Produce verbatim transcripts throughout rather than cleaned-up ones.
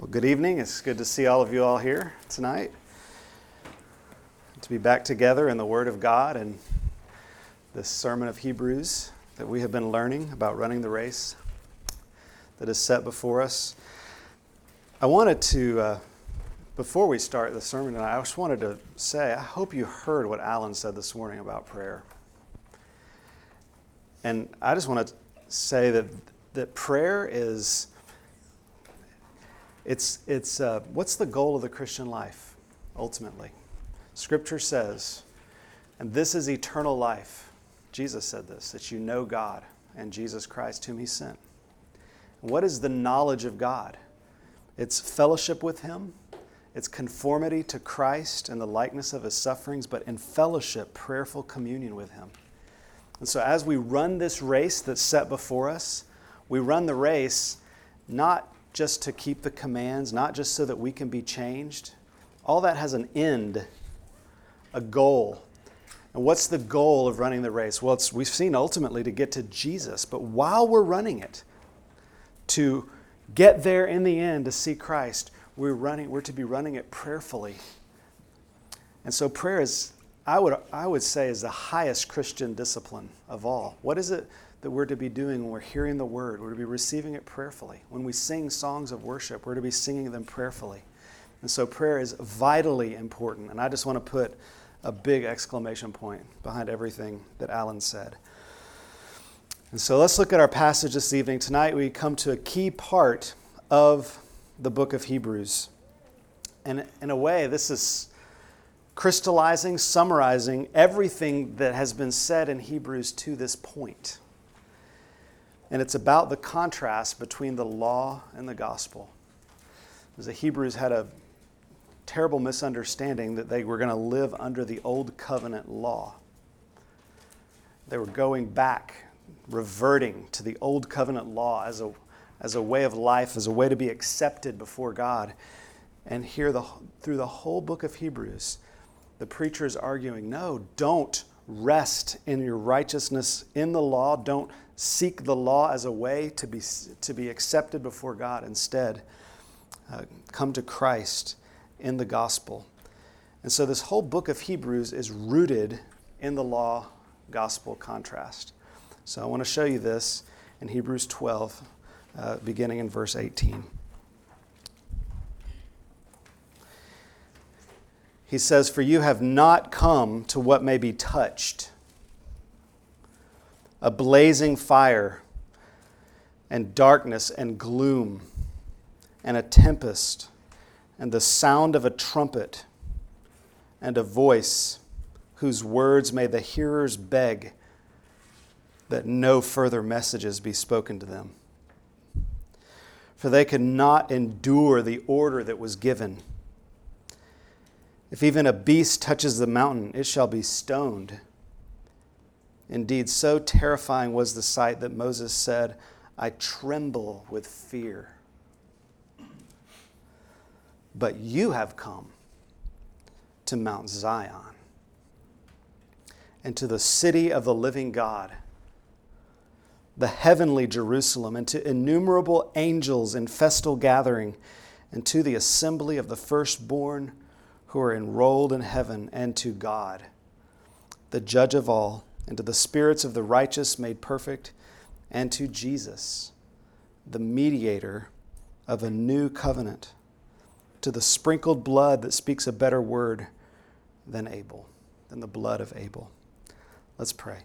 Well, good evening. It's good to see all of you all here tonight. To be back together in the Word of God and this sermon of Hebrews that we have been learning about running the race that is set before us. I wanted to, uh, before we start the sermon tonight, I just wanted to say, I hope you heard what Alan said this morning about prayer. And I just want to say that that prayer is It's, it's uh, what's the goal of the Christian life, ultimately? Scripture says, and this is eternal life. Jesus said this, that you know God and Jesus Christ whom he sent. What is the knowledge of God? It's fellowship with him. It's conformity to Christ and the likeness of his sufferings, but in fellowship, prayerful communion with him. And so as we run this race that's set before us, we run the race not just to keep the commands, not just so that we can be changed. All that has an end, a goal. And what's the goal of running the race? Well, it's, we've seen ultimately to get to Jesus, but while we're running it, to get there in the end to see Christ, we're running. We're to be running it prayerfully. And so prayer is, I would, I would say, is the highest Christian discipline of all. What is it that we're to be doing when we're hearing the word? We're to be receiving it prayerfully. When we sing songs of worship, we're to be singing them prayerfully. And so prayer is vitally important. And I just want to put a big exclamation point behind everything that Alan said. And so let's look at our passage this evening. Tonight we come to a key part of the book of Hebrews. And in a way, this is crystallizing, summarizing everything that has been said in Hebrews to this point. And it's about the contrast between the law and the gospel. Because the Hebrews had a terrible misunderstanding that they were going to live under the old covenant law. They were going back, reverting to the old covenant law as a, as a way of life, as a way to be accepted before God. And here, the, through the whole book of Hebrews, the preacher is arguing, no, don't rest in your righteousness in the law. Don't seek the law as a way to be to be accepted before God. Instead, uh, come to Christ in the gospel. And so this whole book of Hebrews is rooted in the law-gospel contrast. So I want to show you this in Hebrews twelve, uh, beginning in verse eighteen. He says, "For you have not come to what may be touched, a blazing fire and darkness and gloom and a tempest and the sound of a trumpet and a voice whose words may the hearers beg that no further messages be spoken to them. For they could not endure the order that was given. If even a beast touches the mountain, it shall be stoned. Indeed, so terrifying was the sight that Moses said, I tremble with fear. But you have come to Mount Zion and to the city of the living God, the heavenly Jerusalem, and to innumerable angels in festal gathering, and to the assembly of the firstborn who are enrolled in heaven, and to God, the judge of all, and to the spirits of the righteous made perfect, and to Jesus, the mediator of a new covenant, to the sprinkled blood that speaks a better word than Abel, than the blood of Abel." Let's pray.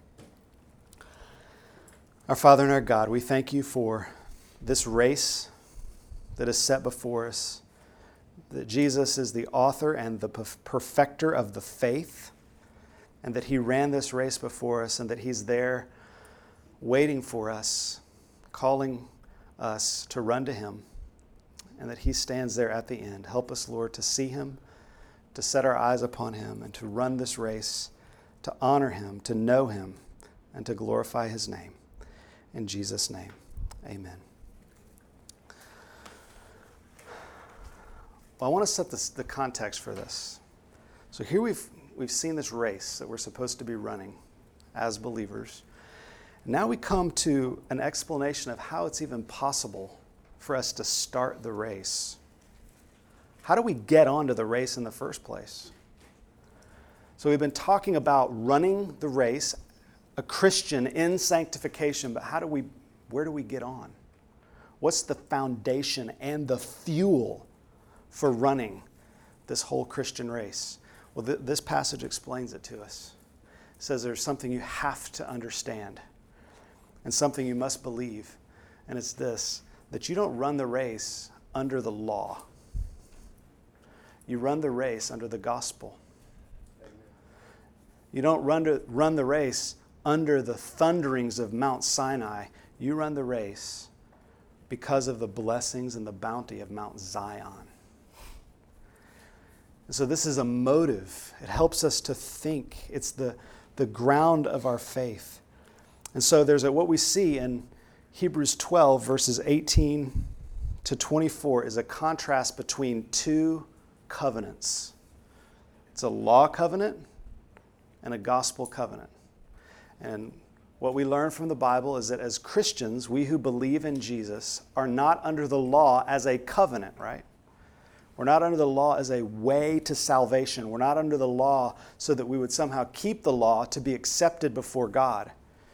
Our Father and our God, we thank you for this race that is set before us, that Jesus is the author and the perfecter of the faith, and that he ran this race before us, and that he's there waiting for us, calling us to run to him, and that he stands there at the end. Help us, Lord, to see him, to set our eyes upon him, and to run this race, to honor him, to know him, and to glorify his name. In Jesus' name, amen. Well, I want to set this, the context for this. So here we've we've seen this race that we're supposed to be running as believers. Now we come to an explanation of how it's even possible for us to start the race. How do we get onto the race in the first place? So we've been talking about running the race, a Christian in sanctification, but how do we, where do we get on? What's the foundation and the fuel for running this whole Christian race? Well, th- this passage explains it to us. It says there's something you have to understand and something you must believe, and it's this, that you don't run the race under the law. You run the race under the gospel. You don't run, to, run the race under the thunderings of Mount Sinai. You run the race because of the blessings and the bounty of Mount Zion. And so this is a motive. It helps us to think. It's the, the ground of our faith. And so there's a, what we see in Hebrews twelve, verses eighteen to twenty-four, is a contrast between two covenants. It's a law covenant and a gospel covenant. And what we learn from the Bible is that as Christians, we who believe in Jesus are not under the law as a covenant, right? We're not under the law as a way to salvation. We're not under the law so that we would somehow keep the law to be accepted before God.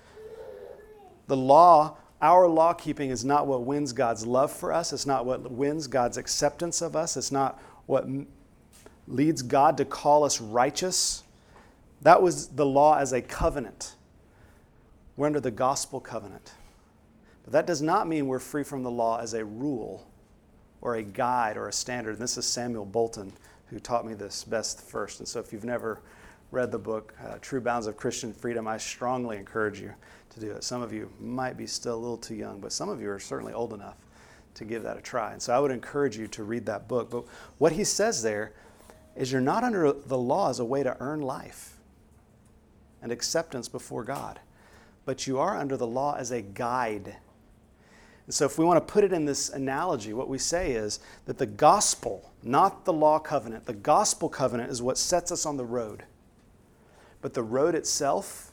The law, our law keeping, is not what wins God's love for us. It's not what wins God's acceptance of us. It's not what leads God to call us righteous. That was the law as a covenant. We're under the gospel covenant. But that does not mean we're free from the law as a rule or a guide or a standard. And this is Samuel Bolton who taught me this best first. And so if you've never read the book, uh, True Bounds of Christian Freedom, I strongly encourage you to do it. Some of you might be still a little too young, but some of you are certainly old enough to give that a try. And so I would encourage you to read that book. But what he says there is you're not under the law as a way to earn life and acceptance before God, but you are under the law as a guide. And so if we want to put it in this analogy, what we say is that the gospel, not the law covenant, the gospel covenant is what sets us on the road. But the road itself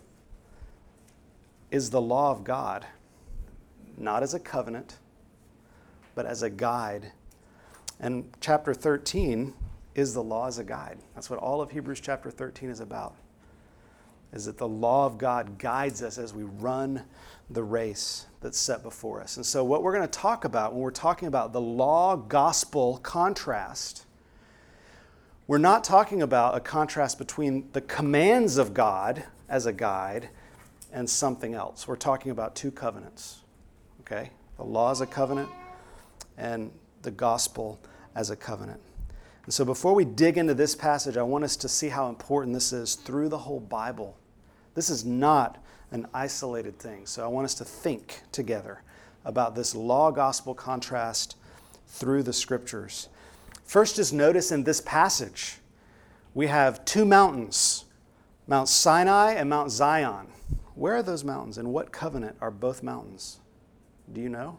is the law of God, not as a covenant, but as a guide. And chapter thirteen is the law as a guide. That's what all of Hebrews chapter thirteen is about, is that the law of God guides us as we run the race that's set before us. And so what we're going to talk about when we're talking about the law-gospel contrast, we're not talking about a contrast between the commands of God as a guide and something else. We're talking about two covenants, okay? The law as a covenant and the gospel as a covenant. And so before we dig into this passage, I want us to see how important this is through the whole Bible. This is not an isolated thing. So I want us to think together about this law-gospel contrast through the Scriptures. First, just notice in this passage, we have two mountains, Mount Sinai and Mount Zion. Where are those mountains, and what covenant are both mountains? Do you know?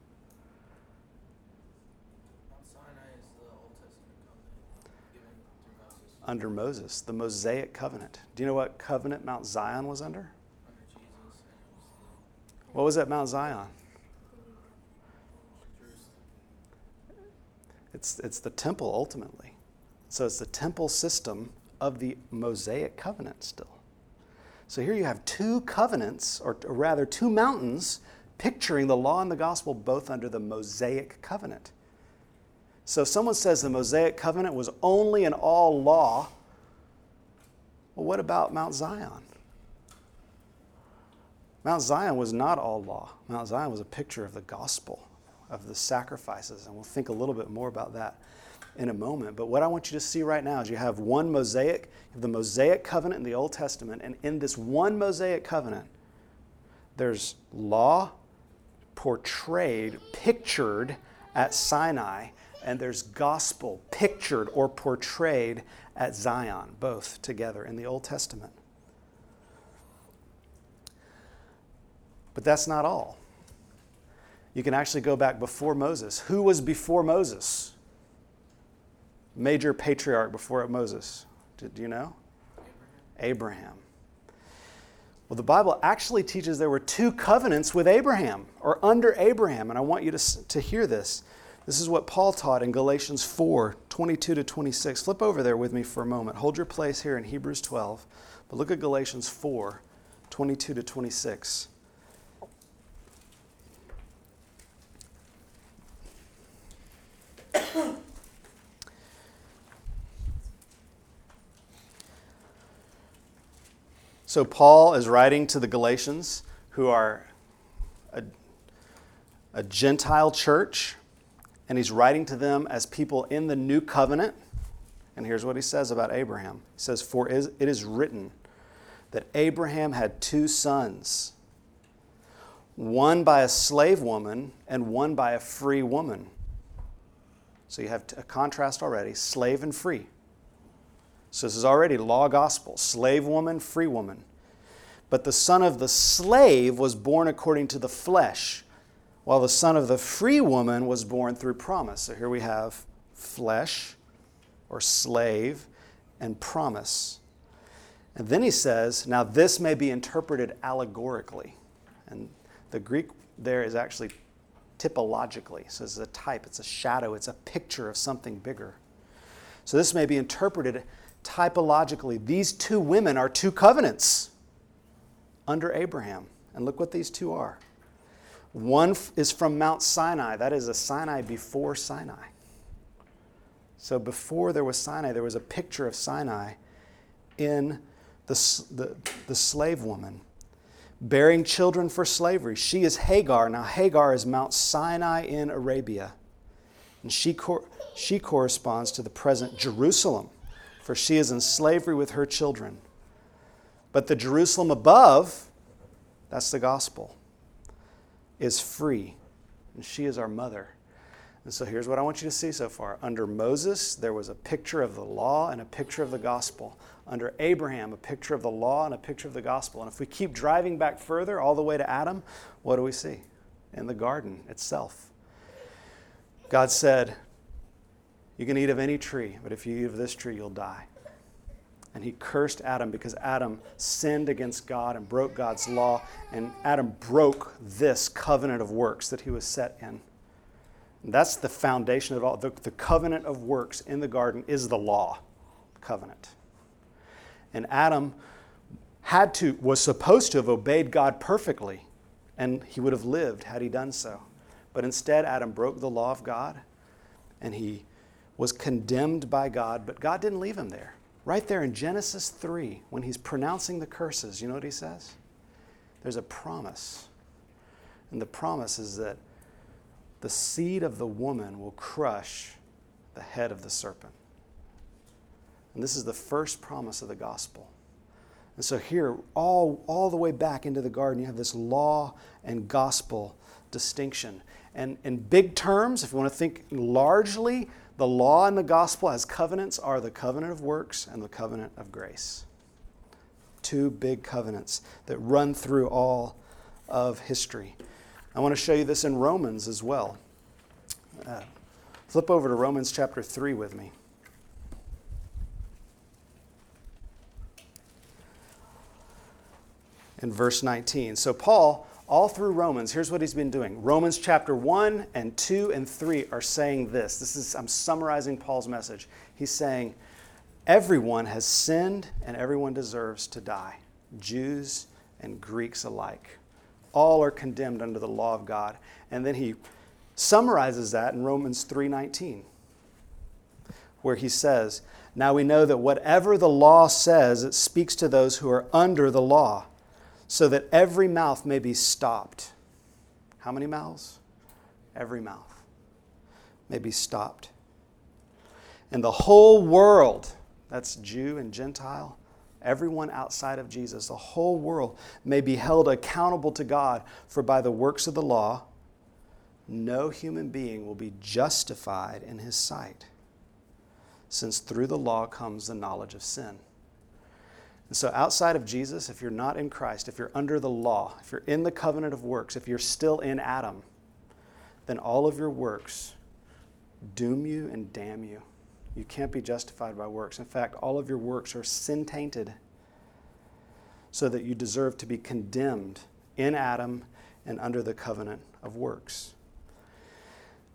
Mount Sinai is the Old Testament covenant given to Moses. Under Moses, the Mosaic covenant. Do you know what covenant Mount Zion was under? Under Jesus, and it was the What was at Mount Zion? Jerusalem. It's, it's the temple, ultimately. So it's the temple system of the Mosaic covenant still. So here you have two covenants, or rather two mountains, picturing the law and the gospel both under the Mosaic covenant. So if someone says the Mosaic covenant was only an all law, well, what about Mount Zion? Mount Zion was not all law. Mount Zion was a picture of the gospel, of the sacrifices, and we'll think a little bit more about that in a moment. But what I want you to see right now is you have one Mosaic, you have the Mosaic covenant in the Old Testament, and in this one Mosaic covenant, there's law portrayed, pictured at Sinai, and there's gospel pictured or portrayed at Zion, both together in the Old Testament. But that's not all. You can actually go back before Moses. Who was before Moses? Major patriarch before Moses. Do, do you know? Abraham. Abraham. Well, the Bible actually teaches there were two covenants with Abraham, or under Abraham, and I want you to, to hear this. This is what Paul taught in Galatians four, twenty-two to twenty-six. Flip over there with me for a moment. Hold your place here in Hebrews twelve. But look at Galatians four, twenty-two to twenty-six. So Paul is writing to the Galatians, who are a, a Gentile church, and he's writing to them as people in the new covenant. And here's what he says about Abraham. He says, "For it is written that Abraham had two sons, one by a slave woman and one by a free woman." So you have a contrast already, slave and free. So this is already law gospel, slave woman, free woman. But the son of the slave was born according to the flesh, while the son of the free woman was born through promise. So here we have flesh or slave and promise. And then he says, now this may be interpreted allegorically. And the Greek there is actually typologically. So it's a type, it's a shadow, it's a picture of something bigger. So this may be interpreted typologically. These two women are two covenants under Abraham. And look what these two are. One is from Mount Sinai. That is a Sinai before Sinai. So before there was Sinai, there was a picture of Sinai in the, the, the slave woman, bearing children for slavery. She is Hagar. Now Hagar is Mount Sinai in Arabia. And she, cor- she corresponds to the present Jerusalem, for she is in slavery with her children. But the Jerusalem above, that's the gospel, is free. And she is our mother. And so here's what I want you to see so far. Under Moses, there was a picture of the law and a picture of the gospel. Under Abraham, a picture of the law and a picture of the gospel. And if we keep driving back further, all the way to Adam, what do we see? In the garden itself. God said, you can eat of any tree, but if you eat of this tree, you'll die. And he cursed Adam because Adam sinned against God and broke God's law. And Adam broke this covenant of works that he was set in. And that's the foundation of all. The, the covenant of works in the garden is the law covenant. And Adam had to, was supposed to have obeyed God perfectly, and he would have lived had he done so. But instead, Adam broke the law of God, and he was condemned by God, but God didn't leave him there. Right there in Genesis three, when he's pronouncing the curses, you know what he says? There's a promise. And the promise is that the seed of the woman will crush the head of the serpent. And this is the first promise of the gospel. And so here, all, all the way back into the garden, you have this law and gospel distinction. And in big terms, if you want to think largely, the law and the gospel as covenants are the covenant of works and the covenant of grace. Two big covenants that run through all of history. I want to show you this in Romans as well. Uh, flip over to Romans chapter three with me. In verse nineteen. So Paul, all through Romans, here's what he's been doing. Romans chapter one and two and three are saying this. This is, I'm summarizing Paul's message. He's saying, everyone has sinned and everyone deserves to die. Jews and Greeks alike. All are condemned under the law of God. And then he summarizes that in Romans three nineteen, where he says, now we know that whatever the law says, it speaks to those who are under the law, so that every mouth may be stopped. How many mouths? Every mouth may be stopped. And the whole world, that's Jew and Gentile, everyone outside of Jesus, the whole world may be held accountable to God, for by the works of the law, no human being will be justified in his sight, since through the law comes the knowledge of sin. And so outside of Jesus, if you're not in Christ, if you're under the law, if you're in the covenant of works, if you're still in Adam, then all of your works doom you and damn you. You can't be justified by works. In fact, all of your works are sin-tainted, so that you deserve to be condemned in Adam and under the covenant of works.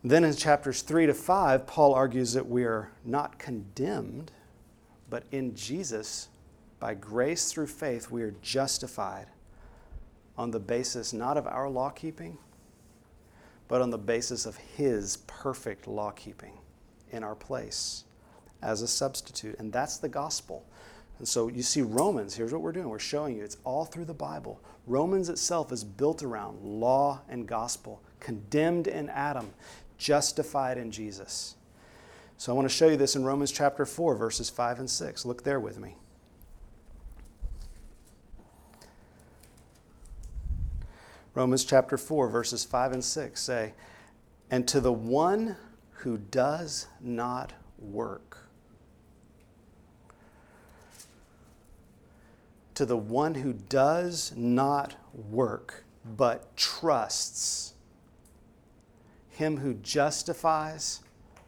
Then in chapters three to five, Paul argues that we are not condemned, but in Jesus, by grace through faith, we are justified on the basis not of our law keeping, but on the basis of his perfect law keeping in our place as a substitute. And that's the gospel. And so you see Romans, here's what we're doing. We're showing you it's all through the Bible. Romans itself is built around law and gospel, condemned in Adam, justified in Jesus. So I want to show you this in Romans chapter four, verses five and six. Look there with me. Romans chapter four, verses five and six say, "And to the one who does not work, to the one who does not work, but trusts, him who justifies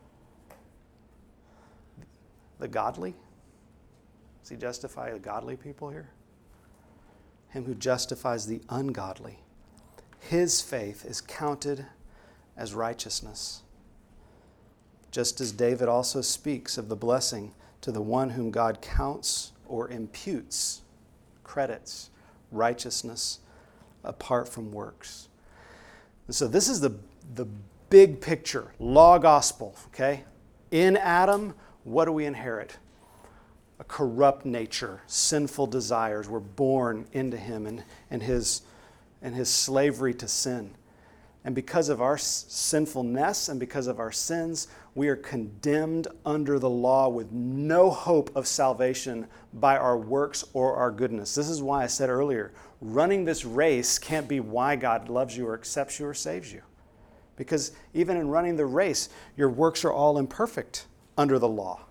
the godly." Does he justify the godly people here? Him who justifies the ungodly. His faith is counted as righteousness. Just as David also speaks of the blessing to the one whom God counts or imputes, credits, righteousness apart from works. And so this is the, the big picture, law gospel, okay? In Adam, what do we inherit? A corrupt nature, sinful desires. We're born into him and, and, his, and his slavery to sin. And because of our sinfulness and because of our sins, we are condemned under the law with no hope of salvation by our works or our goodness. This is why I said earlier, running this race can't be why God loves you or accepts you or saves you. Because even in running the race, your works are all imperfect under the law.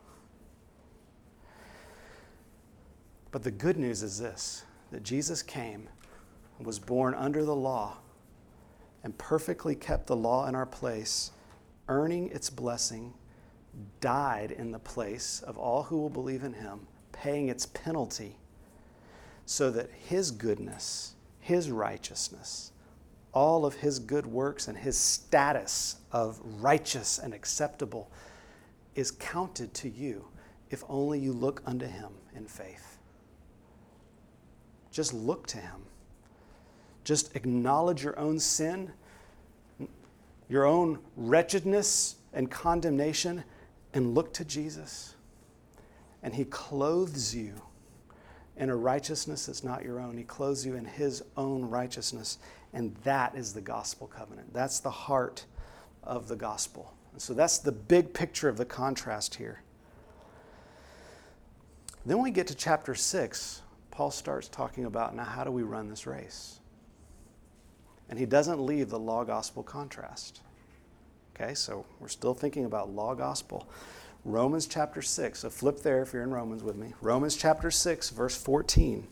But the good news is this, that Jesus came and was born under the law and perfectly kept the law in our place, earning its blessing, died in the place of all who will believe in him, paying its penalty, so that his goodness, his righteousness, all of his good works and his status of righteous and acceptable is counted to you if only you look unto him in faith. Just look to him. Just acknowledge your own sin, your own wretchedness and condemnation, and look to Jesus. And he clothes you in a righteousness that's not your own. He clothes you in his own righteousness. And that is the gospel covenant. That's the heart of the gospel. And so that's the big picture of the contrast here. Then when we get to chapter six, Paul starts talking about, now how do we run this race? And he doesn't leave the law-gospel contrast. Okay, so we're still thinking about law-gospel. Romans chapter six, so flip there if you're in Romans with me. Romans chapter six, verse fourteen.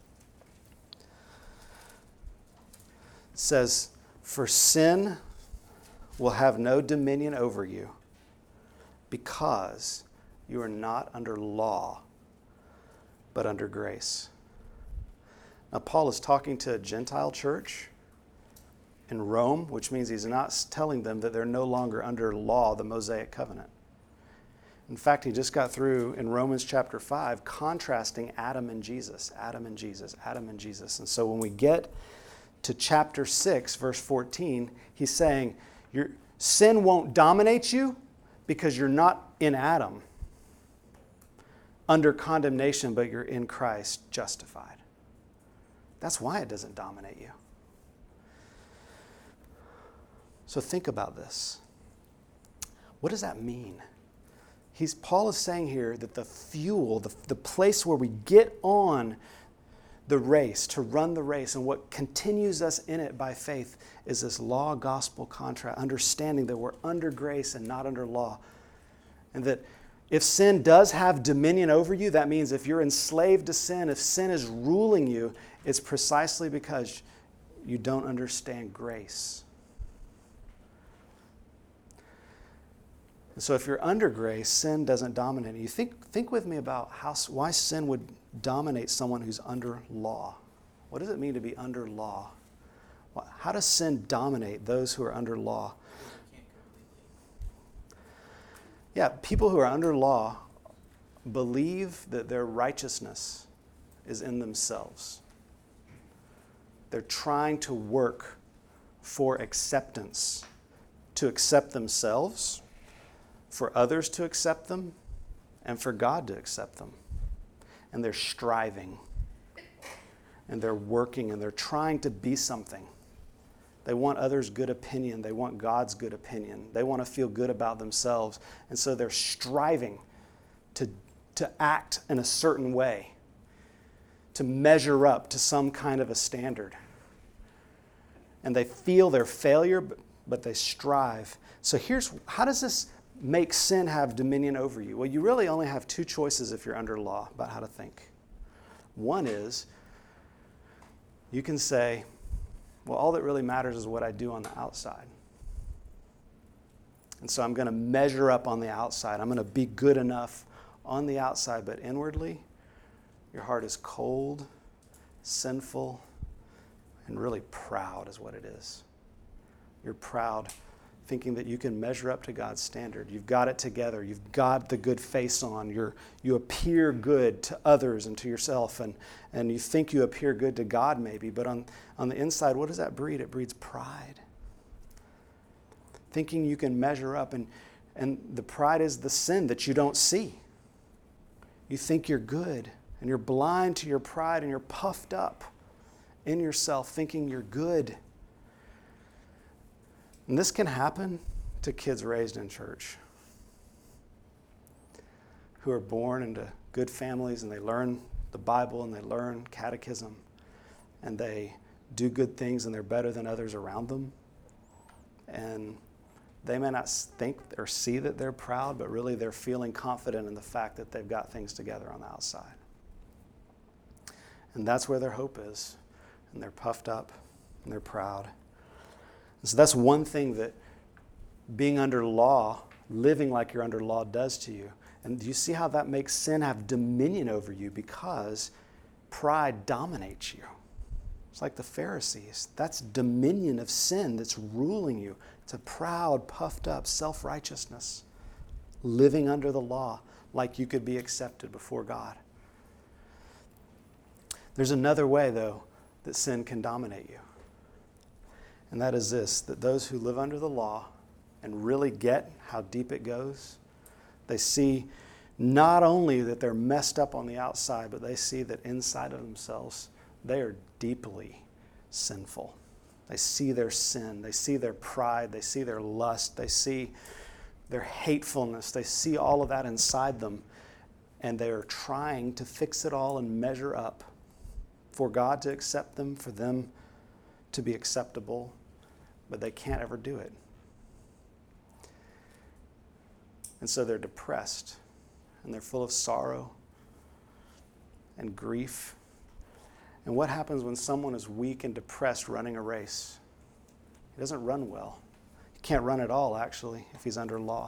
It says, "For sin will have no dominion over you, because you are not under law, but under grace." Now, Paul is talking to a Gentile church in Rome, which means he's not telling them that they're no longer under law, the Mosaic covenant. In fact, he just got through in Romans chapter five contrasting Adam and Jesus, Adam and Jesus, Adam and Jesus. And so when we get to chapter six, verse fourteen, he's saying, your sin won't dominate you because you're not in Adam under condemnation, but you're in Christ justified. That's why it doesn't dominate you. So think about this. What does that mean? He's, Paul is saying here that the fuel, the, the place where we get on the race, to run the race, and what continues us in it by faith is this law-gospel contrast, understanding that we're under grace and not under law. And that if sin does have dominion over you, that means if you're enslaved to sin, if sin is ruling you, it's precisely because you don't understand grace. And so if you're under grace, sin doesn't dominate you. Think, think with me about how, why sin would dominate someone who's under law. What does it mean to be under law? How does sin dominate those who are under law? Yeah, people who are under law believe that their righteousness is in themselves. They're trying to work for acceptance, to accept themselves, for others to accept them, and for God to accept them. And they're striving, and they're working, and they're trying to be something. They want others' good opinion. They want God's good opinion. They want to feel good about themselves. And so they're striving to, to act in a certain way, to measure up to some kind of a standard. And they feel their failure, but, but they strive. So here's, how does this make sin have dominion over you? Well, you really only have two choices if you're under law about how to think. One is, you can say, well, all that really matters is what I do on the outside. And so I'm going to measure up on the outside. I'm going to be good enough on the outside, but inwardly, your heart is cold, sinful, and really proud is what it is. You're proud, thinking that you can measure up to God's standard. You've got it together. You've got the good face on. You're, you appear good to others and to yourself, and, and you think you appear good to God maybe, but on, on the inside, what does that breed? It breeds pride. Thinking you can measure up, and, and the pride is the sin that you don't see. You think you're good, and you're blind to your pride, and you're puffed up in yourself, thinking you're good. And this can happen to kids raised in church who are born into good families, and they learn the Bible and they learn catechism and they do good things and they're better than others around them. And they may not think or see that they're proud, but really they're feeling confident in the fact that they've got things together on the outside. And that's where their hope is. And they're puffed up and they're proud. And so that's one thing that being under law, living like you're under law, does to you. And do you see how that makes sin have dominion over you? Because pride dominates you. It's like the Pharisees. That's dominion of sin that's ruling you. It's a proud, puffed up self-righteousness, living under the law like you could be accepted before God. There's another way, though, that sin can dominate you. And that is this, that those who live under the law and really get how deep it goes, they see not only that they're messed up on the outside, but they see that inside of themselves, they are deeply sinful. They see their sin. They see their pride. They see their lust. They see their hatefulness. They see all of that inside them. And they are trying to fix it all and measure up for God to accept them, for them to be acceptable, but they can't ever do it. And so they're depressed, and they're full of sorrow and grief. And what happens when someone is weak and depressed running a race? He doesn't run well. He can't run at all, actually, if he's under law.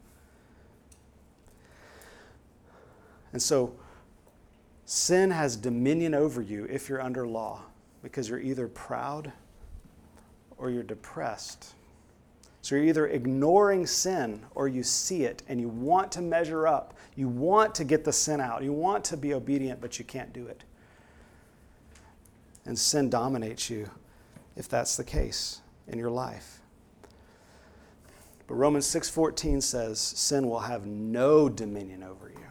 And so sin has dominion over you if you're under law, because you're either proud or you're depressed. So you're either ignoring sin or you see it and you want to measure up. You want to get the sin out. You want to be obedient, but you can't do it. And sin dominates you if that's the case in your life. But Romans six fourteen says sin will have no dominion over you.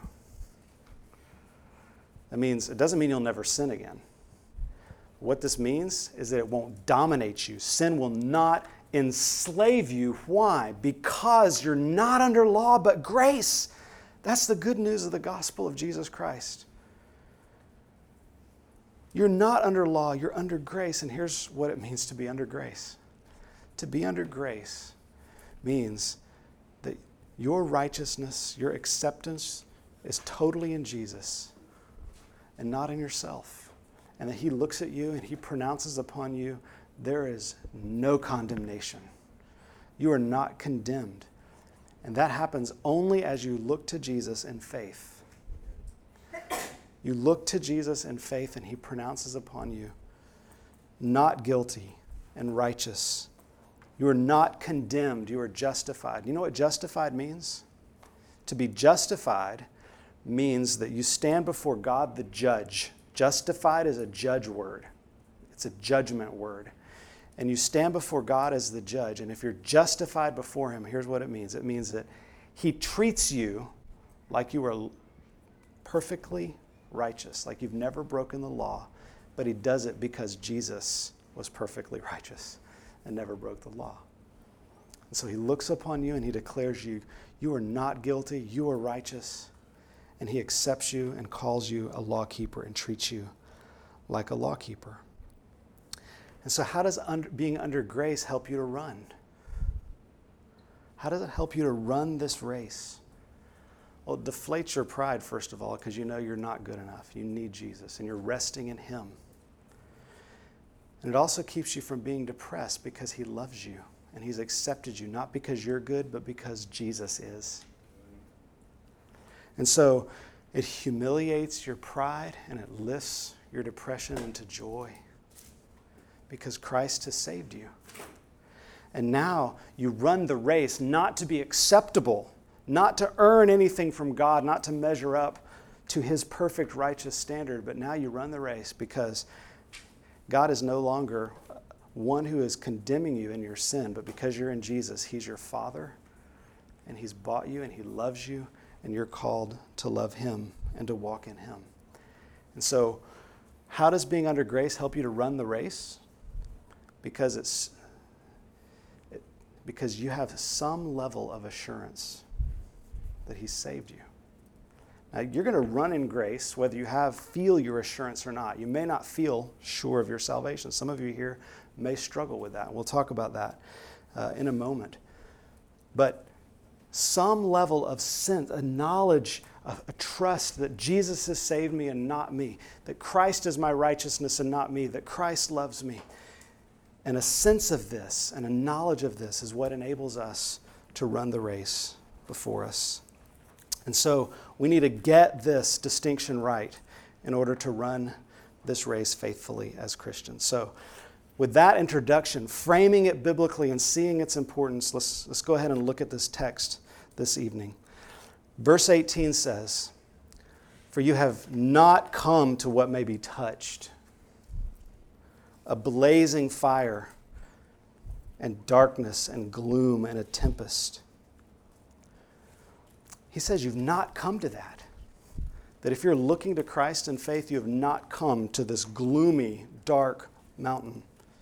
That means, it doesn't mean you'll never sin again. What this means is that it won't dominate you. Sin will not enslave you. Why? Because you're not under law, but grace. That's the good news of the gospel of Jesus Christ. You're not under law, you're under grace. And here's what it means to be under grace. To be under grace means that your righteousness, your acceptance is totally in Jesus and not in yourself. And that he looks at you and he pronounces upon you, there is no condemnation. You are not condemned. And that happens only as you look to Jesus in faith. You look to Jesus in faith and he pronounces upon you, not guilty and righteous. You are not condemned, you are justified. You know what justified means? To be justified means that you stand before God the judge. Justified is a judge word. It's a judgment word. And you stand before God as the judge. And if you're justified before him, here's what it means. It means that he treats you like you are perfectly righteous, like you've never broken the law, but he does it because Jesus was perfectly righteous and never broke the law. And so he looks upon you and he declares you, you are not guilty, you are righteous. And he accepts you and calls you a lawkeeper and treats you like a lawkeeper. And so how does under, being under grace help you to run? How does it help you to run this race? Well, it deflates your pride, first of all, because you know you're not good enough. You need Jesus, and you're resting in him. And it also keeps you from being depressed because he loves you, and he's accepted you, not because you're good, but because Jesus is. And so it humiliates your pride, and it lifts your depression into joy because Christ has saved you. And now you run the race not to be acceptable, not to earn anything from God, not to measure up to his perfect righteous standard, but now you run the race because God is no longer one who is condemning you in your sin, but because you're in Jesus, he's your Father, and he's bought you, and he loves you, and you're called to love him and to walk in him. And so how does being under grace help you to run the race? Because it's it, because you have some level of assurance that he saved you. Now, you're going to run in grace whether you have feel your assurance or not. You may not feel sure of your salvation. Some of you here may struggle with that. We'll talk about that uh, in a moment. But some level of sense, a knowledge, a, a trust that Jesus has saved me and not me, that Christ is my righteousness and not me, that Christ loves me. And a sense of this and a knowledge of this is what enables us to run the race before us. And so we need to get this distinction right in order to run this race faithfully as Christians. So with that introduction, framing it biblically and seeing its importance, let's, let's go ahead and look at this text this evening. Verse eighteen says, "For you have not come to what may be touched, a blazing fire and darkness and gloom and a tempest." He says you've not come to that. That if you're looking to Christ in faith, you have not come to this gloomy, dark mountain.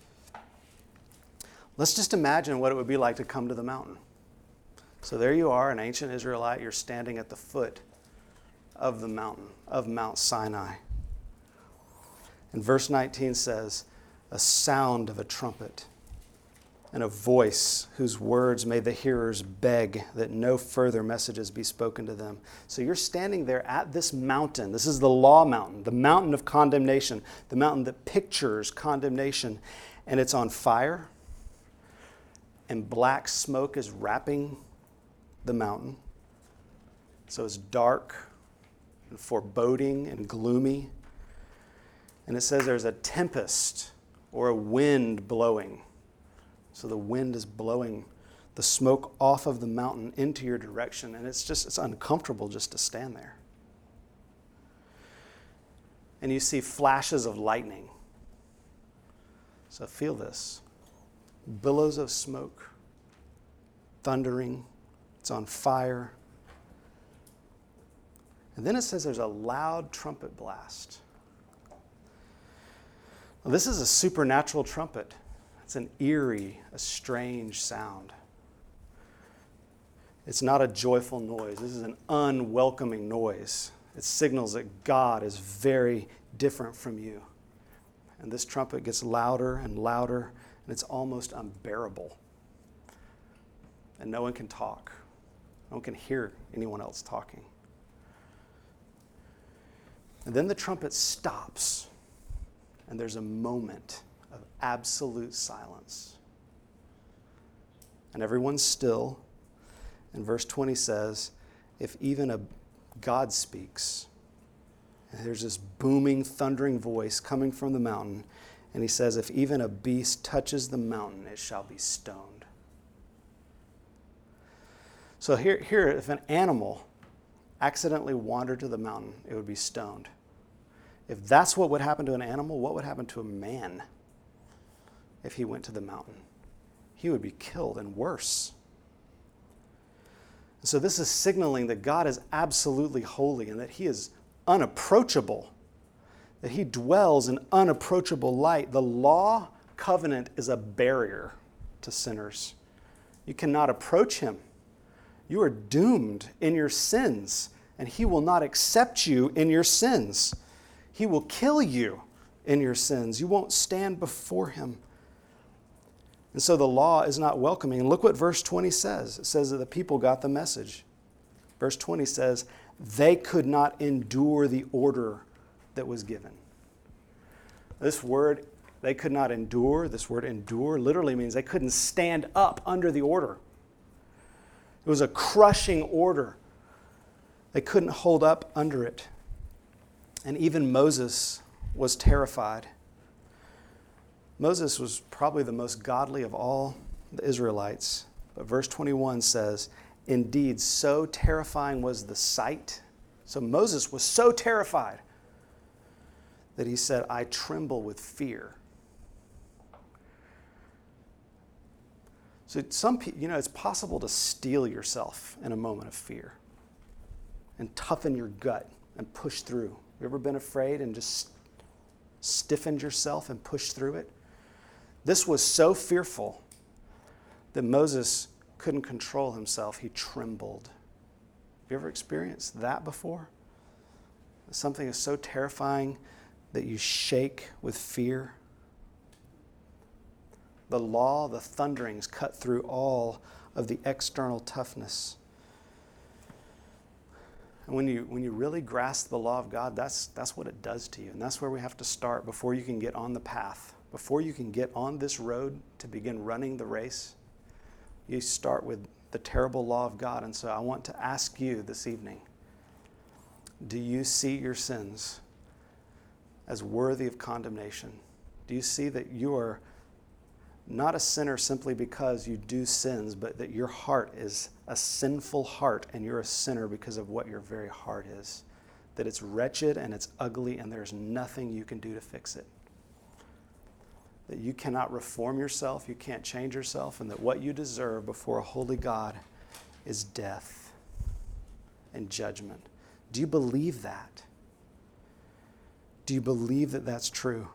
Let's just imagine what it would be like to come to the mountain. So there you are, an ancient Israelite. You're standing at the foot of the mountain, of Mount Sinai. And verse nineteen says, "A sound of a trumpet, and a voice whose words made the hearers beg that no further messages be spoken to them." So you're standing there at this mountain. This is the law mountain, the mountain of condemnation, the mountain that pictures condemnation. And it's on fire, and black smoke is wrapping the mountain. So it's dark and foreboding and gloomy. And it says there's a tempest or a wind blowing. So the wind is blowing the smoke off of the mountain into your direction, and it's just, it's uncomfortable just to stand there. And you see flashes of lightning. So feel this. Billows of smoke, thundering, it's on fire. And then it says there's a loud trumpet blast. Now, this is a supernatural trumpet. It's an eerie, a strange sound. It's not a joyful noise. This is an unwelcoming noise. It signals that God is very different from you. And this trumpet gets louder and louder, and it's almost unbearable. And no one can talk. No one can hear anyone else talking. And then the trumpet stops, and there's a moment of absolute silence. And everyone's still. And verse twenty says, if even a God speaks, and there's this booming, thundering voice coming from the mountain, and he says, if even a beast touches the mountain, it shall be stoned. So here, here if an animal accidentally wandered to the mountain, it would be stoned. If that's what would happen to an animal, what would happen to a man if he went to the mountain? He would be killed, and worse. So this is signaling that God is absolutely holy and that he is unapproachable, that he dwells in unapproachable light. The law covenant is a barrier to sinners. You cannot approach him. You are doomed in your sins, and he will not accept you in your sins. He will kill you in your sins. You won't stand before him. And so the law is not welcoming. And look what verse twenty says. It says that the people got the message. Verse twenty says, they could not endure the order that was given. This word, they could not endure, this word endure literally means they couldn't stand up under the order. It was a crushing order. They couldn't hold up under it. And even Moses was terrified. Moses was probably the most godly of all the Israelites. But verse twenty-one says, indeed, so terrifying was the sight. So Moses was so terrified that he said, I tremble with fear. So some people, you know, it's possible to steel yourself in a moment of fear and toughen your gut and push through. You ever been afraid and just stiffened yourself and pushed through it? This was so fearful that Moses couldn't control himself. He trembled. Have you ever experienced that before? Something is so terrifying that you shake with fear. The law, the thunderings cut through all of the external toughness. And when you when you really grasp the law of God, that's that's what it does to you. And that's where we have to start before you can get on the path. Before you can get on this road to begin running the race, you start with the terrible law of God. And so I want to ask you this evening, do you see your sins as worthy of condemnation? Do you see that you are not a sinner simply because you do sins, but that your heart is a sinful heart and you're a sinner because of what your very heart is? That it's wretched and it's ugly and there's nothing you can do to fix it. That you cannot reform yourself, you can't change yourself, and that what you deserve before a holy God is death and judgment. Do you believe that? Do you believe that that's true?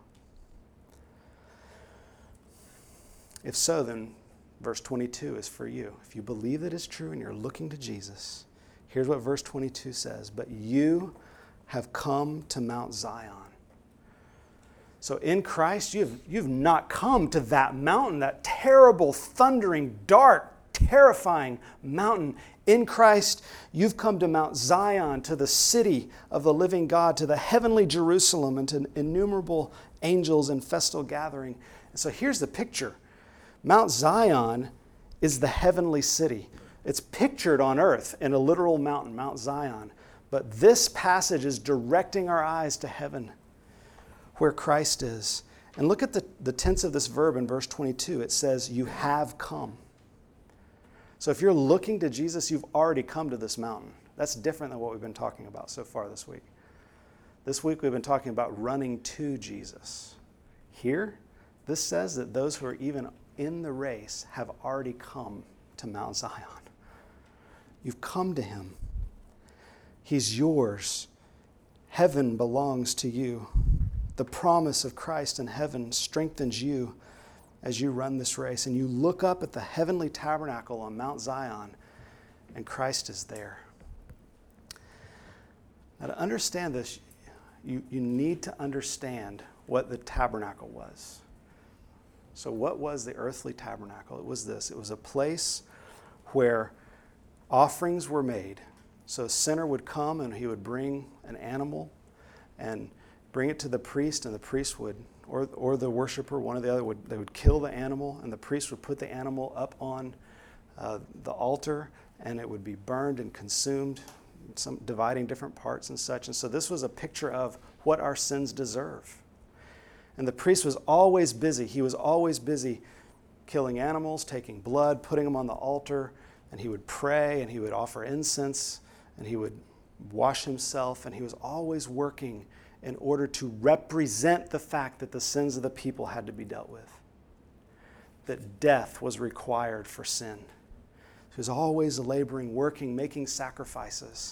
If so, then verse twenty-two is for you. If you believe that it's true and you're looking to Jesus, here's what verse twenty-two says. But you have come to Mount Zion. So in Christ, you've, you've not come to that mountain, that terrible, thundering, dark, terrifying mountain. In Christ, you've come to Mount Zion, to the city of the living God, to the heavenly Jerusalem, and to innumerable angels in festal gathering. And so here's the picture. Mount Zion is the heavenly city. It's pictured on earth in a literal mountain, Mount Zion. But this passage is directing our eyes to heaven, where Christ is. And look at the, the tense of this verb in verse twenty-two. It says, you have come. So if you're looking to Jesus, you've already come to this mountain. That's different than what we've been talking about so far this week. This week we've been talking about running to Jesus. Here, this says that those who are even in the race have already come to Mount Zion. You've come to him. He's yours. Heaven belongs to you. The promise of Christ in heaven strengthens you as you run this race. And you look up at the heavenly tabernacle on Mount Zion, and Christ is there. Now, to understand this, you, you need to understand what the tabernacle was. So what was the earthly tabernacle? It was this. It was a place where offerings were made. So a sinner would come and he would bring an animal and bring it to the priest, and the priest would, or, or the worshiper, one or the other, would they would kill the animal, and the priest would put the animal up on uh, the altar, and it would be burned and consumed, some dividing different parts and such. And so this was a picture of what our sins deserve. And the priest was always busy. He was always busy killing animals, taking blood, putting them on the altar, and he would pray, and he would offer incense, and he would wash himself, and he was always working in order to represent the fact that the sins of the people had to be dealt with, that death was required for sin. He was always laboring, working, making sacrifices.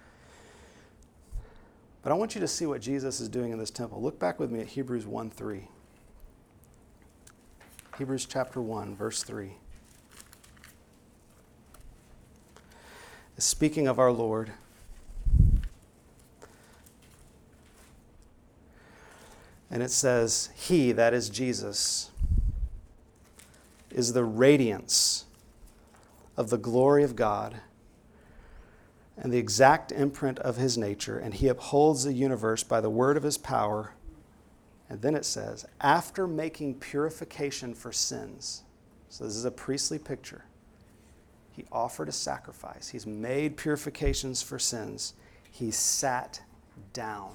But I want you to see what Jesus is doing in this temple. Look back with me at Hebrews one three. Hebrews chapter one, verse three. Speaking of our Lord, and it says, He, that is Jesus, is the radiance of the glory of God and the exact imprint of his nature, and he upholds the universe by the word of his power. And then it says, after making purification for sins. So this is a priestly picture. He offered a sacrifice. He's made purifications for sins. He sat down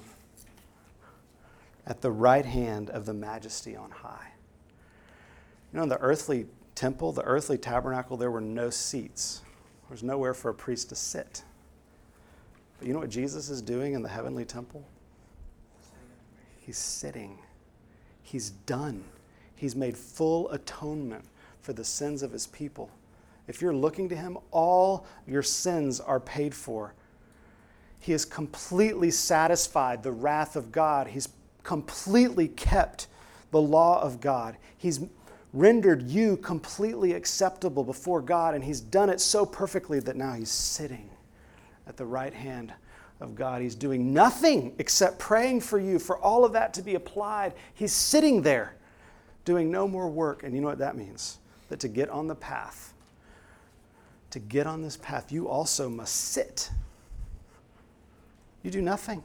at the right hand of the Majesty on high. You know, in the earthly temple, the earthly tabernacle, there were no seats. There was nowhere for a priest to sit. But you know what Jesus is doing in the heavenly temple? He's sitting. He's done. He's made full atonement for the sins of his people. If you're looking to him, all your sins are paid for. He has completely satisfied the wrath of God. He's completely kept the law of God. He's rendered you completely acceptable before God, and he's done it so perfectly that now he's sitting at the right hand of God. He's doing nothing except praying for you, for all of that to be applied. He's sitting there doing no more work. And you know what that means? That to get on the path, to get on this path, you also must sit. You do nothing.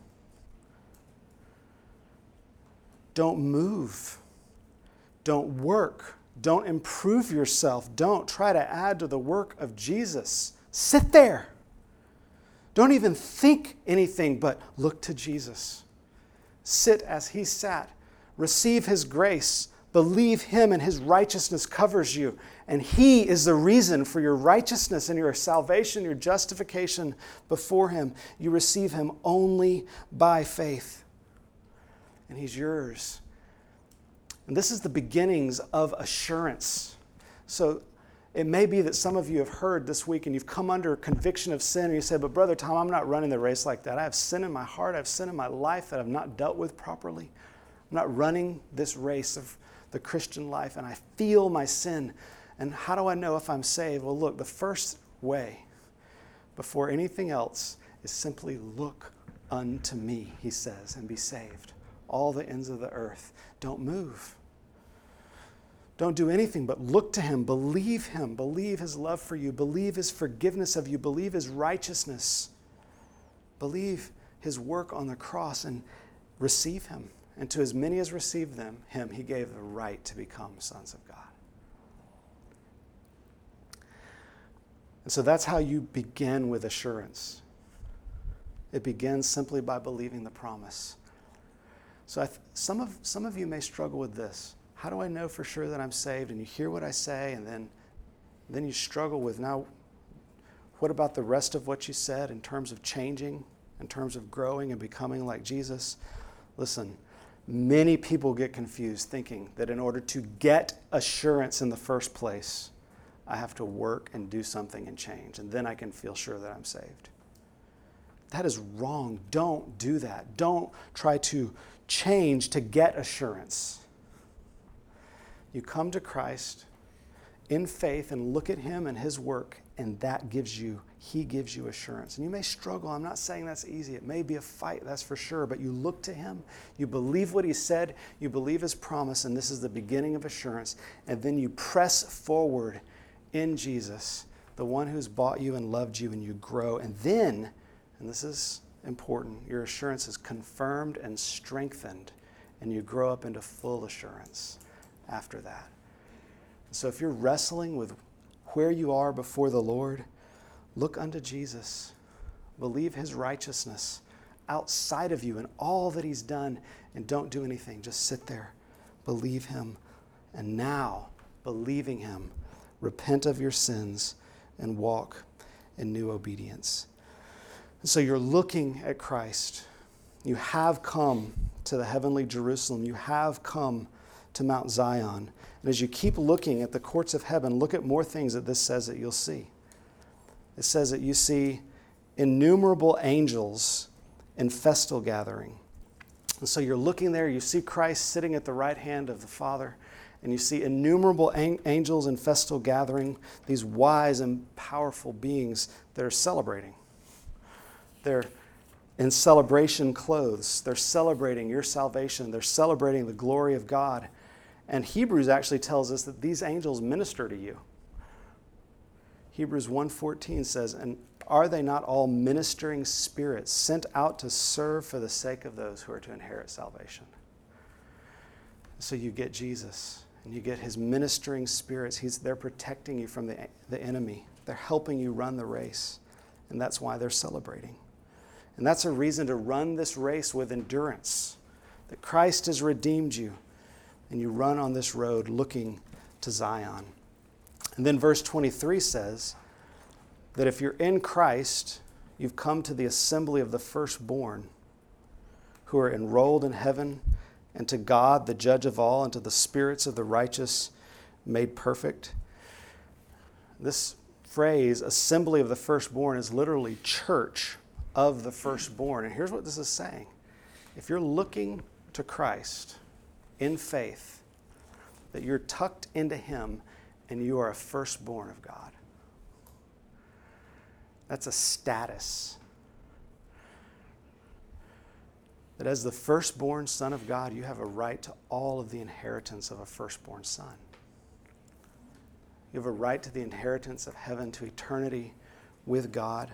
Don't move. Don't work. Don't improve yourself. Don't try to add to the work of Jesus. Sit there. Don't even think anything but look to Jesus. Sit as he sat. Receive his grace. Believe him and his righteousness covers you. And he is the reason for your righteousness and your salvation, your justification before him. You receive him only by faith. And he's yours. And this is the beginnings of assurance. So it may be that some of you have heard this week and you've come under conviction of sin and you said, but Brother Tom, I'm not running the race like that. I have sin in my heart. I have sin in my life that I've not dealt with properly. I'm not running this race of the Christian life, and I feel my sin. And how do I know if I'm saved? Well, look, the first way before anything else is simply look unto me, he says, and be saved. All the ends of the earth. Don't move. Don't do anything but look to him, believe him, believe his love for you, believe his forgiveness of you, believe his righteousness, believe his work on the cross, and receive him. And to as many as received them, him, he gave the right to become sons of God. And so that's how you begin with assurance. It begins simply by believing the promise. So I th- some of some of you may struggle with this. How do I know for sure that I'm saved? And you hear what I say, and then, then you struggle with, now, what about the rest of what you said in terms of changing, in terms of growing and becoming like Jesus? Listen, many people get confused thinking that in order to get assurance in the first place, I have to work and do something and change, and then I can feel sure that I'm saved. That is wrong. Don't do that. Don't try to change to get assurance. You come to Christ in faith and look at him and his work, and that gives you, he gives you assurance. And you may struggle. I'm not saying that's easy. It may be a fight, that's for sure. But you look to him, you believe what he said, you believe his promise, and this is the beginning of assurance. And then you press forward in Jesus, the one who's bought you and loved you, and you grow. And then, and this is important, your assurance is confirmed and strengthened, and you grow up into full assurance after that. So if you're wrestling with where you are before the Lord, look unto Jesus. Believe his righteousness outside of you and all that he's done, and don't do anything. Just sit there. Believe him. And now, believing him, repent of your sins and walk in new obedience. And so you're looking at Christ. You have come to the heavenly Jerusalem. You have come to Mount Zion. And as you keep looking at the courts of heaven, look at more things that this says that you'll see. It says that you see innumerable angels in festal gathering. And so you're looking there, you see Christ sitting at the right hand of the Father, and you see innumerable an- angels in festal gathering, these wise and powerful beings that are celebrating. They're in celebration clothes. They're celebrating your salvation. They're celebrating the glory of God. And Hebrews actually tells us that these angels minister to you. Hebrews one fourteen says, and are they not all ministering spirits sent out to serve for the sake of those who are to inherit salvation? So you get Jesus, and you get his ministering spirits. He's, they're protecting you from the, the enemy. They're helping you run the race, and that's why they're celebrating. And that's a reason to run this race with endurance, that Christ has redeemed you, and you run on this road looking to Zion. And then verse twenty-three says that if you're in Christ, you've come to the assembly of the firstborn who are enrolled in heaven, and to God, the judge of all, and to the spirits of the righteous made perfect. This phrase, assembly of the firstborn, is literally church of the firstborn. And here's what this is saying. If you're looking to Christ in faith, that you're tucked into him and you are a firstborn of God. That's a status. That as the firstborn son of God, you have a right to all of the inheritance of a firstborn son. You have a right to the inheritance of heaven, to eternity with God.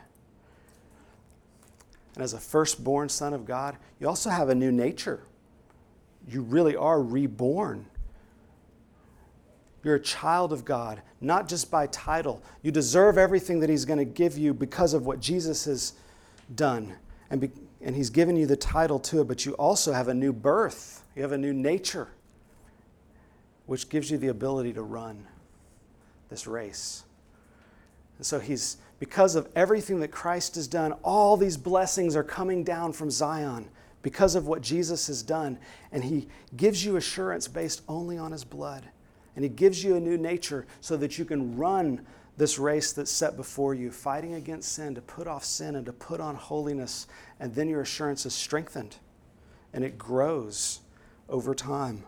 And as a firstborn son of God, you also have a new nature. You really are reborn. You're a child of God, not just by title. You deserve everything that he's going to give you because of what Jesus has done. And, be, and he's given you the title to it, but you also have a new birth. You have a new nature, which gives you the ability to run this race. And so he's, because of everything that Christ has done, all these blessings are coming down from Zion because of what Jesus has done. And he gives you assurance based only on his blood. And he gives you a new nature so that you can run this race that's set before you, fighting against sin, to put off sin and to put on holiness. And then your assurance is strengthened and it grows over time.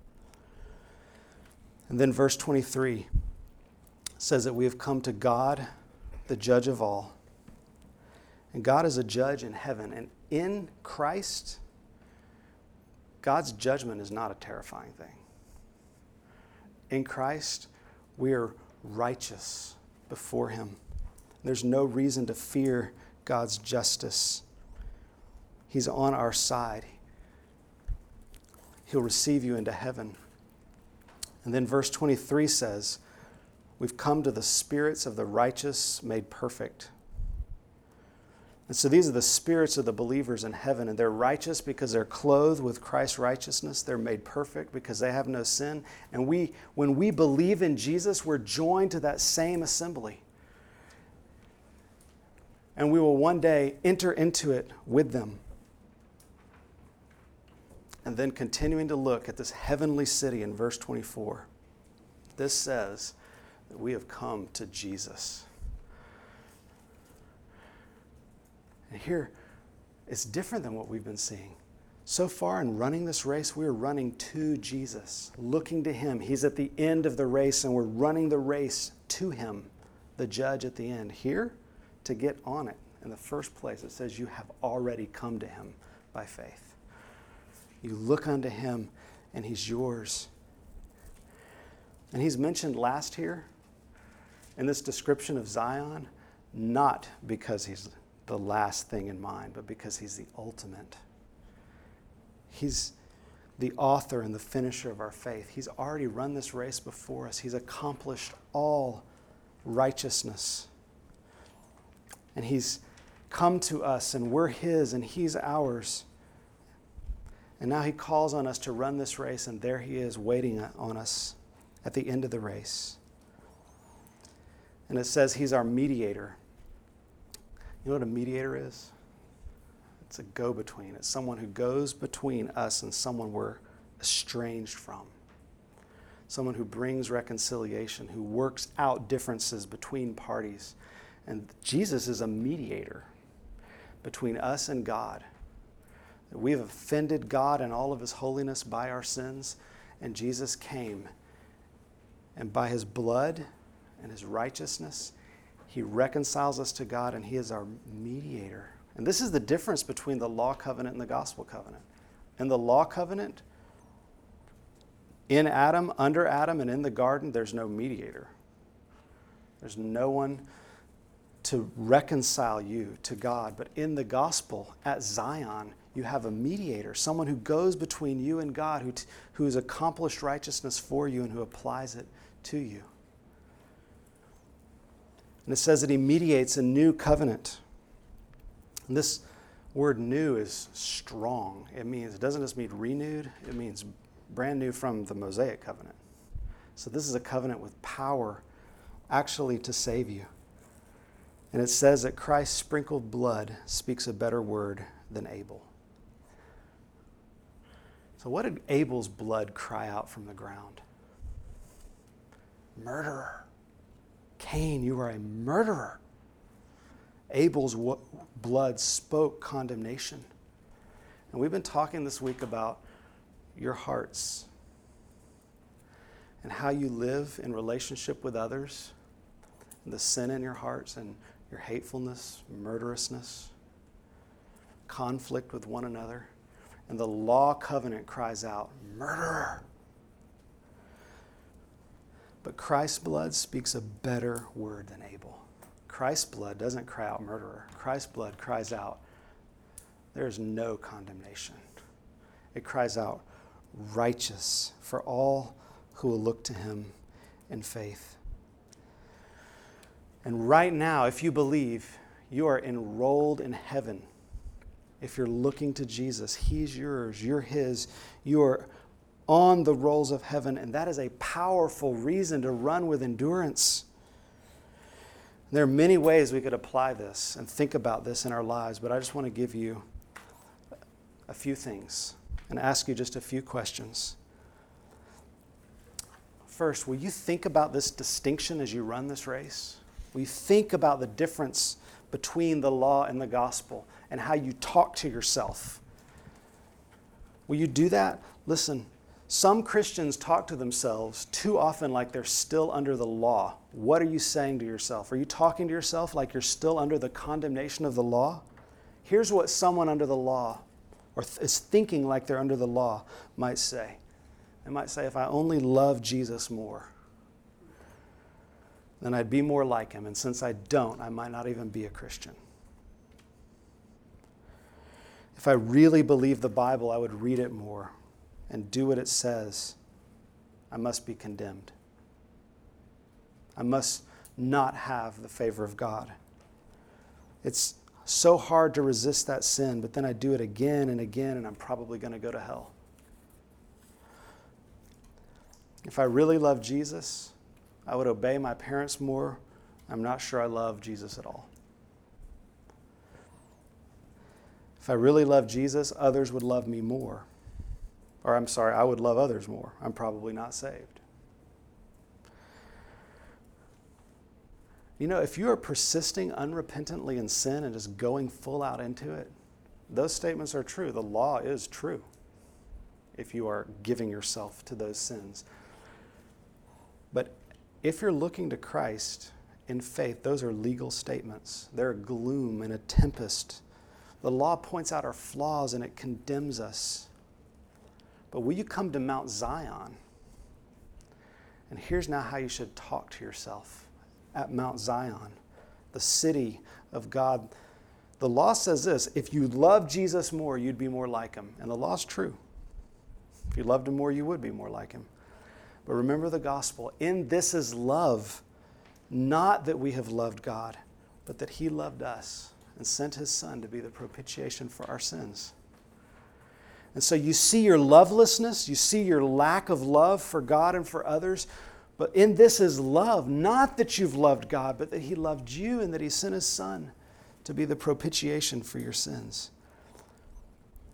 And then verse twenty-three says that we have come to God, the judge of all. And God is a judge in heaven. And in Christ, God's judgment is not a terrifying thing. In Christ, we are righteous before him. There's no reason to fear God's justice. He's on our side. He'll receive you into heaven. And then verse twenty-three says, we've come to the spirits of the righteous made perfect. And so these are the spirits of the believers in heaven, and they're righteous because they're clothed with Christ's righteousness. They're made perfect because they have no sin. And we, when we believe in Jesus, we're joined to that same assembly. And we will one day enter into it with them. And then continuing to look at this heavenly city in verse twenty-four, this says that we have come to Jesus. And here, it's different than what we've been seeing. So far in running this race, we are running to Jesus, looking to him. He's at the end of the race, and we're running the race to him, the judge at the end. Here, to get on it, in the first place, it says you have already come to him by faith. You look unto him, and he's yours. And he's mentioned last here in this description of Zion, not because he's the last thing in mind, but because he's the ultimate. He's the author and the finisher of our faith. He's already run this race before us. He's accomplished all righteousness. And he's come to us, and we're his, and he's ours. And now he calls on us to run this race, and there he is waiting on us at the end of the race. And it says he's our mediator. You know what a mediator is? It's a go-between. It's someone who goes between us and someone we're estranged from. Someone who brings reconciliation, who works out differences between parties. And Jesus is a mediator between us and God. We have offended God and all of his holiness by our sins, and Jesus came, and by his blood and his righteousness, he reconciles us to God, and he is our mediator. And this is the difference between the law covenant and the gospel covenant. In the law covenant, in Adam, under Adam, and in the garden, there's no mediator. There's no one to reconcile you to God. But in the gospel, at Zion, you have a mediator, someone who goes between you and God, who, t- who has accomplished righteousness for you and who applies it to you. And it says that he mediates a new covenant. And this word new is strong. It means, it doesn't just mean renewed, it means brand new from the Mosaic covenant. So this is a covenant with power actually to save you. And it says that Christ's sprinkled blood speaks a better word than Abel. So what did Abel's blood cry out from the ground? Murderer. Cain, you are a murderer. Abel's w- blood spoke condemnation. And we've been talking this week about your hearts and how you live in relationship with others, and the sin in your hearts and your hatefulness, murderousness, conflict with one another. And the law covenant cries out, murderer. But Christ's blood speaks a better word than Abel. Christ's blood doesn't cry out murderer. Christ's blood cries out, there is no condemnation. It cries out, righteous for all who will look to him in faith. And right now, if you believe, you are enrolled in heaven. If you're looking to Jesus, he's yours, you're his. You are on the rolls of heaven, and that is a powerful reason to run with endurance. There are many ways we could apply this and think about this in our lives, but I just want to give you a few things and ask you just a few questions. First, will you think about this distinction as you run this race? Will you think about the difference between the law and the gospel and how you talk to yourself? Will you do that? Listen, some Christians talk to themselves too often like they're still under the law. What are you saying to yourself? Are you talking to yourself like you're still under the condemnation of the law? Here's what someone under the law, or th- is thinking like they're under the law, might say. They might say, if I only loved Jesus more, then I'd be more like him. And since I don't, I might not even be a Christian. If I really believed the Bible, I would read it more and do what it says. I must be condemned. I must not have the favor of God. It's so hard to resist that sin, but then I do it again and again, and I'm probably going to go to hell. If I really love Jesus, I would obey my parents more. I'm not sure I love Jesus at all. If I really love Jesus, others would love me more. Or I'm sorry, I would love others more. I'm probably not saved. You know, if you are persisting unrepentantly in sin and just going full out into it, those statements are true. The law is true if you are giving yourself to those sins. But if you're looking to Christ in faith, those are legal statements. They're a gloom and a tempest. The law points out our flaws and it condemns us. But will you come to Mount Zion? And here's now how you should talk to yourself at Mount Zion, the city of God. The law says this, if you love Jesus more, you'd be more like him. And the law's true. If you loved him more, you would be more like him. But remember the gospel. In this is love, not that we have loved God, but that he loved us and sent his son to be the propitiation for our sins. And so you see your lovelessness, you see your lack of love for God and for others, but in this is love, not that you've loved God, but that he loved you and that he sent his son to be the propitiation for your sins.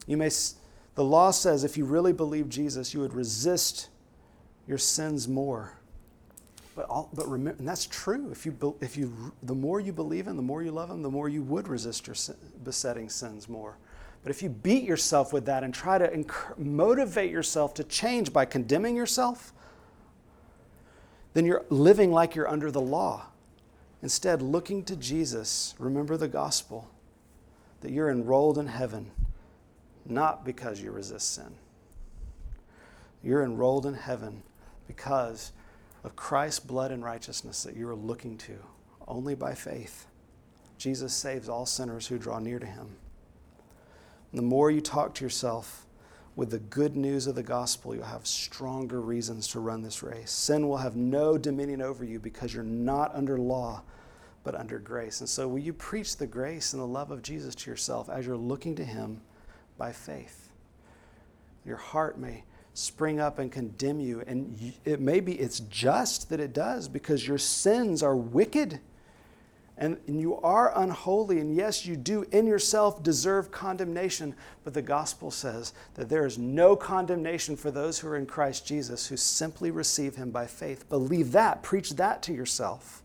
You may, the law says if you really believe Jesus, you would resist your sins more. But all, but remember, and that's true. If you, if you, the more you believe Him, the more you love Him, the more you would resist your sin, besetting sins more. But if you beat yourself with that and try to enc- motivate yourself to change by condemning yourself, then you're living like you're under the law. Instead, looking to Jesus, remember the gospel, that you're enrolled in heaven, not because you resist sin. You're enrolled in heaven because of Christ's blood and righteousness that you are looking to, only by faith. Jesus saves all sinners who draw near to Him. And the more you talk to yourself with the good news of the gospel, you'll have stronger reasons to run this race. Sin will have no dominion over you because you're not under law, but under grace. And so will you preach the grace and the love of Jesus to yourself as you're looking to Him by faith? Your heart may spring up and condemn you, and it may be it's just that it does because your sins are wicked and, and you are unholy, and yes, you do in yourself deserve condemnation, but the gospel says that there is no condemnation for those who are in Christ Jesus, who simply receive Him by faith. Believe that. Preach that to yourself.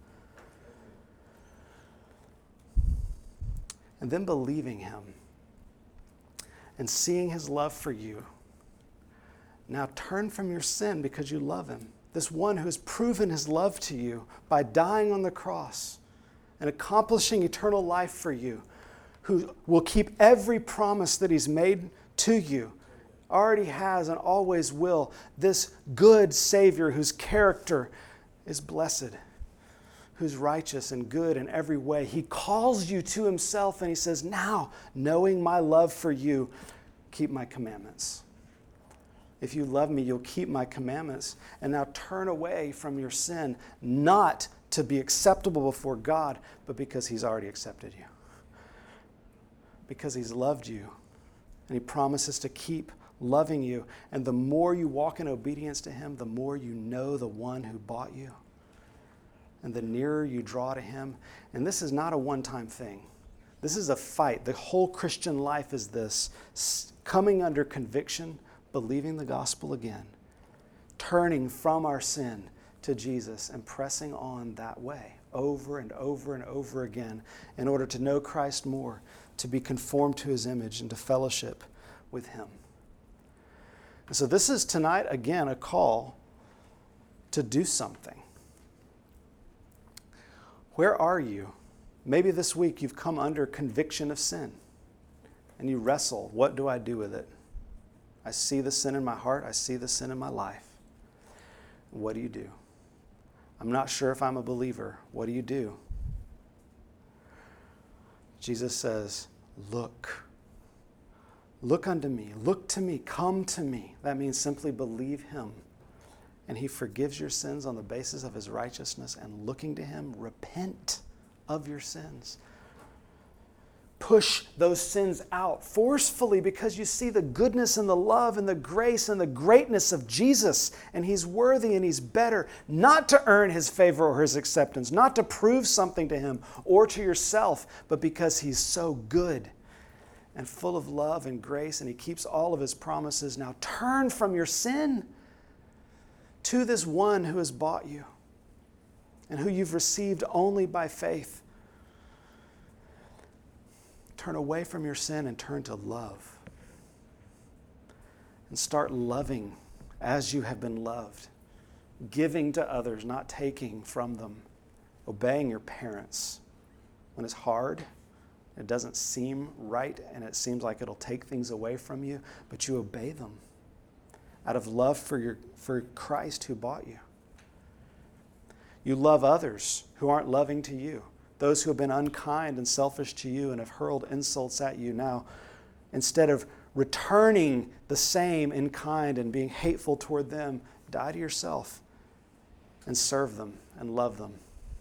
And then believing Him and seeing His love for you. Now turn from your sin because you love Him. This one who has proven His love to you by dying on the cross and accomplishing eternal life for you, who will keep every promise that He's made to you, already has and always will. This good Savior whose character is blessed, who's righteous and good in every way. He calls you to Himself and He says, now, knowing my love for you, keep my commandments. If you love me, you'll keep my commandments. And now turn away from your sin, not to be acceptable before God, but because He's already accepted you. Because He's loved you. And He promises to keep loving you. And the more you walk in obedience to Him, the more you know the one who bought you. And the nearer you draw to Him. And this is not a one-time thing. This is a fight. The whole Christian life is this: coming under conviction, believing the gospel again, turning from our sin to Jesus and pressing on that way over and over and over again in order to know Christ more, to be conformed to His image and to fellowship with Him. And so this is tonight, again, a call to do something. Where are you? Maybe this week you've come under conviction of sin and you wrestle. What do I do with it? I see the sin in my heart. I see the sin in my life. What do you do? I'm not sure if I'm a believer. What do you do? Jesus says, look. Look unto me. Look to me. Come to me. That means simply believe Him. And He forgives your sins on the basis of His righteousness. And looking to Him, repent of your sins. Push those sins out forcefully because you see the goodness and the love and the grace and the greatness of Jesus, and He's worthy and He's better, not to earn His favor or His acceptance, not to prove something to Him or to yourself, but because He's so good and full of love and grace, and He keeps all of His promises. Now turn from your sin to this one who has bought you and who you've received only by faith. Turn away from your sin and turn to love. And start loving as you have been loved. Giving to others, not taking from them. Obeying your parents. When it's hard, it doesn't seem right, and it seems like it'll take things away from you, but you obey them out of love for your for Christ who bought you. You love others who aren't loving to you. Those who have been unkind and selfish to you and have hurled insults at you now, instead of returning the same in kind and being hateful toward them, die to yourself and serve them and love them.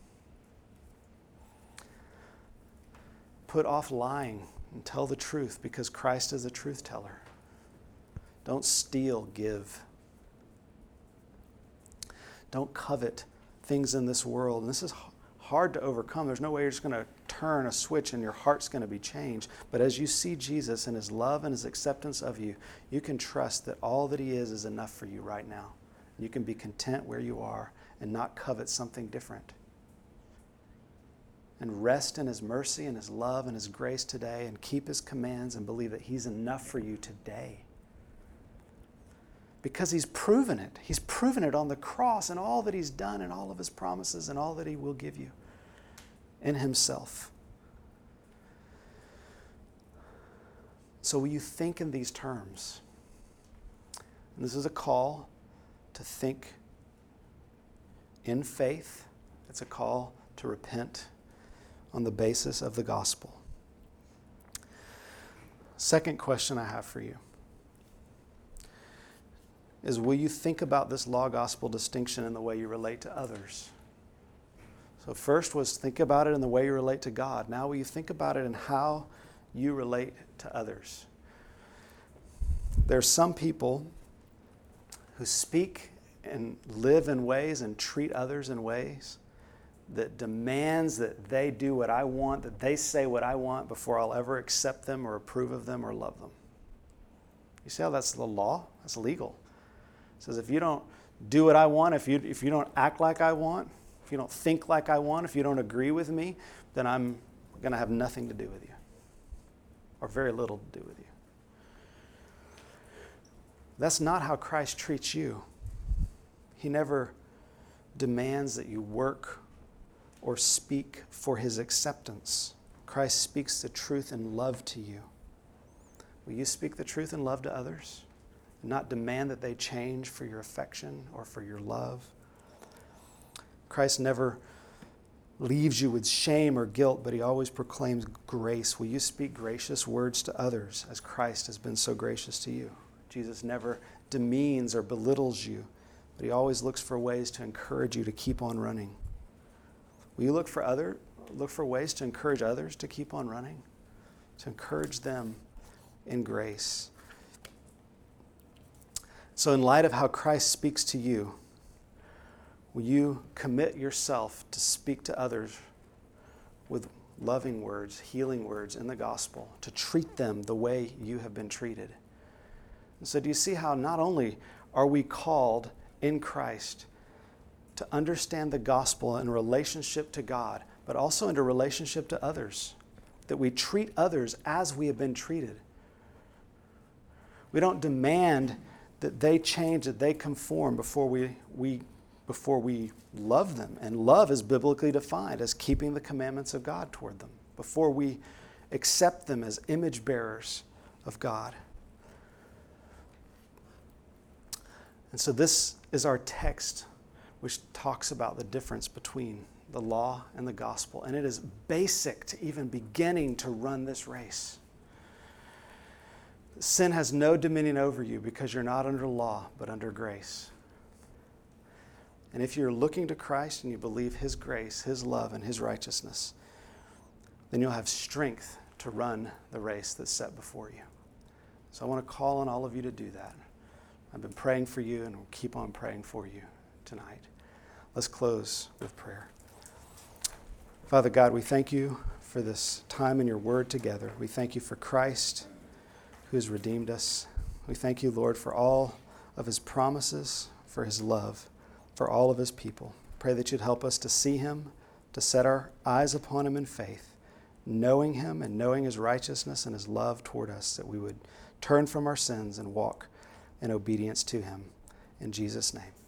Put off lying and tell the truth because Christ is a truth teller. Don't steal, give. Don't covet things in this world. And this is hard to overcome. There's no way you're just going to turn a switch and your heart's going to be changed. But as you see Jesus and his love and his acceptance of you, you can trust that all that he is is enough for you right now. You can be content where you are and not covet something different. And rest in his mercy and his love and his grace today and keep his commands and believe that he's enough for you today. Because he's proven it. He's proven it on the cross and all that he's done and all of his promises and all that he will give you in himself. So will you think in these terms? And this is a call to think in faith. It's a call to repent on the basis of the gospel. Second question I have for you is, will you think about this law-gospel distinction in the way you relate to others? So first was think about it in the way you relate to God. Now will you think about it in how you relate to others? There's some people who speak and live in ways and treat others in ways that demands that they do what I want, that they say what I want before I'll ever accept them or approve of them or love them. You see how that's the law? That's legal. It says if you don't do what I want, if you if you don't act like I want, if you don't think like I want, if you don't agree with me, then I'm going to have nothing to do with you, or very little to do with you. That's not how Christ treats you. He never demands that you work or speak for his acceptance. Christ speaks the truth in love to you. Will you speak the truth in love to others and not demand that they change for your affection or for your love? Christ never leaves you with shame or guilt, but he always proclaims grace. Will you speak gracious words to others as Christ has been so gracious to you? Jesus never demeans or belittles you, but he always looks for ways to encourage you to keep on running. Will you look for other, look for ways to encourage others to keep on running, to encourage them in grace? So in light of how Christ speaks to you, will you commit yourself to speak to others with loving words, healing words in the gospel, to treat them the way you have been treated? And so do you see how not only are we called in Christ to understand the gospel in relationship to God, but also in a relationship to others, that we treat others as we have been treated. We don't demand that they change, that they conform before we, we, before we love them. And love is biblically defined as keeping the commandments of God toward them, before we accept them as image bearers of God. And so this is our text, which talks about the difference between the law and the gospel. And it is basic to even beginning to run this race. Sin has no dominion over you because you're not under law, but under grace. And if you're looking to Christ and you believe his grace, his love, and his righteousness, then you'll have strength to run the race that's set before you. So I want to call on all of you to do that. I've been praying for you and will keep on praying for you tonight. Let's close with prayer. Father God, we thank you for this time in your word together. We thank you for Christ who has redeemed us. We thank you, Lord, for all of his promises, for his love, for all of his people. Pray that you'd help us to see him, to set our eyes upon him in faith, knowing him and knowing his righteousness and his love toward us, that we would turn from our sins and walk in obedience to him. In Jesus' name.